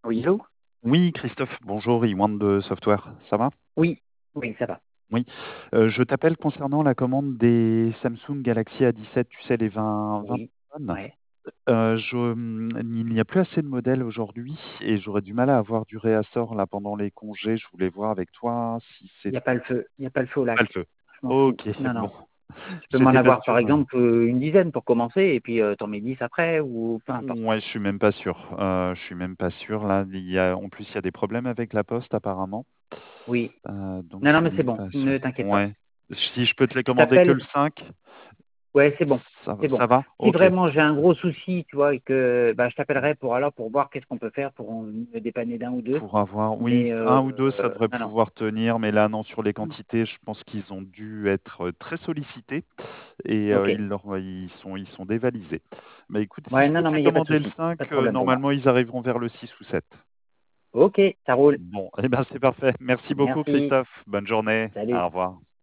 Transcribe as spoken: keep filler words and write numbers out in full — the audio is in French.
Oui, allô? Oui, Christophe, bonjour, Iwan de Software, ça va? Oui, oui, ça va. Oui, euh, je t'appelle concernant la commande des Samsung Galaxy A dix-sept, tu sais, les vingt, vingt Oui, tonnes. ouais. Euh, je, hum, il n'y a plus assez de modèles aujourd'hui et j'aurais du mal à avoir du réassort là pendant les congés. Je voulais voir avec toi si Il c'est n'y a pas le feu. Il n'y a pas le feu au pas le lac. feu. Je m'en fous. Ok, Non, bon, non. Tu peux m'en j'étais pas avoir, par sûr. exemple, euh, une dizaine pour commencer, et puis euh, t'en mets dix après, ou peu importe. Ouais, je suis même pas sûr. Euh, je suis même pas sûr. Là, il y a, en plus, il y a des problèmes avec la poste apparemment. Oui. Euh, donc, Non, je non, suis mais c'est même bon. pas sûr. Ne t'inquiète pas. Ouais. Si je peux te les Je commander que le t'appelle. cinq, Ouais, c'est bon. ça, C'est bon. ça va? Si Ok. vraiment j'ai un gros souci, tu vois, et que bah, je t'appellerai pour alors pour voir qu'est-ce qu'on peut faire pour en- me dépanner d'un ou deux. Pour avoir, oui, Mais un ou deux, ça euh, devrait non, non. pouvoir tenir, mais là, non, sur les quantités, je pense qu'ils ont dû être euh, très sollicités et Ok. euh, ils, leur- ils sont, ils sont dévalisés. Mais écoute, si Ouais, je non, peux non, te les mais il n'y a pas de commander le souci. Pas de cinq, euh, problème pour moi. normalement, ils arriveront vers le six ou sept. Ok, ça roule. Bon, eh ben, c'est parfait. Merci beaucoup, Merci. Christophe. Bonne journée. Au Salut. revoir.